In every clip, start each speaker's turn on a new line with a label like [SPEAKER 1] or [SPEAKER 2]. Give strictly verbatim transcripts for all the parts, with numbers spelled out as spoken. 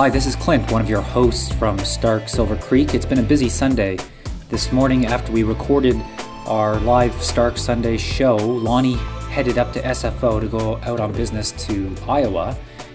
[SPEAKER 1] Hi, this is Clint, one of your hosts from Stark Silver Creek. It's been a busy Sunday. This morning, after we recorded our live Stark Sunday show, Lonnie headed up to S F O to go out on business to Iowa,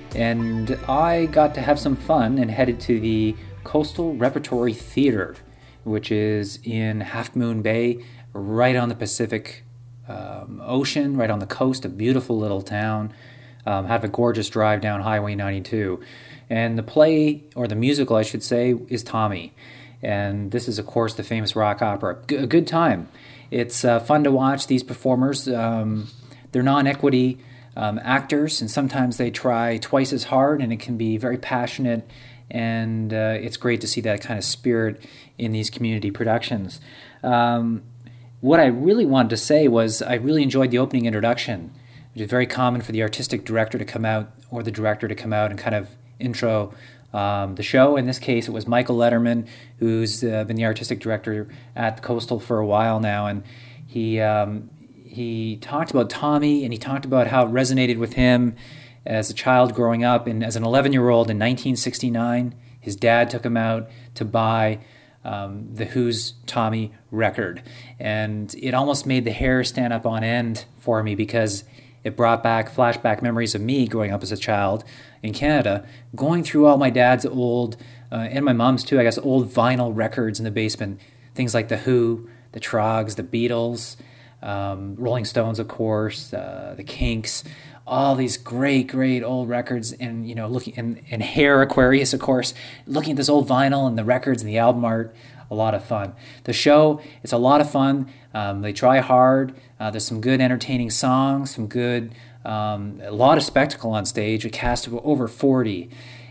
[SPEAKER 1] and I got to have some fun and headed to the Coastal Repertory Theater, which is in Half Moon Bay, right on the Pacific um, Ocean, right on the coast, a beautiful little town. Um, have a gorgeous drive down Highway ninety-two. And the play, or the musical I should say, is Tommy. And this is, of course, the famous rock opera. G- a good time. It's uh, fun to watch these performers. Um, they're non-equity um, actors, and sometimes they try twice as hard, and it can be very passionate. And uh, it's great to see that kind of spirit in these community productions. Um, what I really wanted to say was I really enjoyed the opening introduction, which is very common for the artistic director to come out, or the director to come out and kind of intro um, the show. In this case, it was Michael Letterman, who's uh, been the artistic director at the Coastal for a while now, and he um, he talked about Tommy, and he talked about how it resonated with him as a child growing up. And as an eleven-year-old in nineteen sixty-nine, his dad took him out to buy um, the Who's Tommy record, and it almost made the hair stand up on end for me because it brought back flashback memories of me growing up as a child in Canada, going through all my dad's old, uh, and my mom's too, I guess, old vinyl records in the basement. Things like The Who, The Troggs, The Beatles, um, Rolling Stones, of course, uh, The Kinks, all these great, great old records. And, you know, looking, and, and Hair Aquarius, of course, looking at this old vinyl and the records and the album art. A lot of fun. The show, it's a lot of fun. Um, they try hard. Uh, there's some good entertaining songs, some good, um, a lot of spectacle on stage, a cast of over forty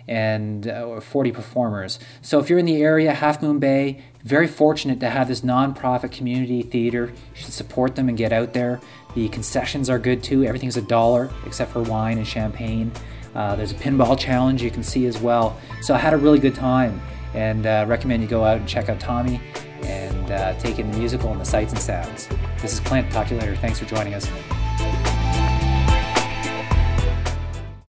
[SPEAKER 1] and uh, forty performers. So if you're in the area, Half Moon Bay, very fortunate to have this nonprofit community theater. You should support them and get out there. The concessions are good too. Everything's a dollar except for wine and champagne. Uh, there's a pinball challenge you can see as well. So I had a really good time. And uh, recommend you go out and check out Tommy and uh, take in the musical and the sights and sounds. This is Clint. Talk to you later. Thanks for joining us.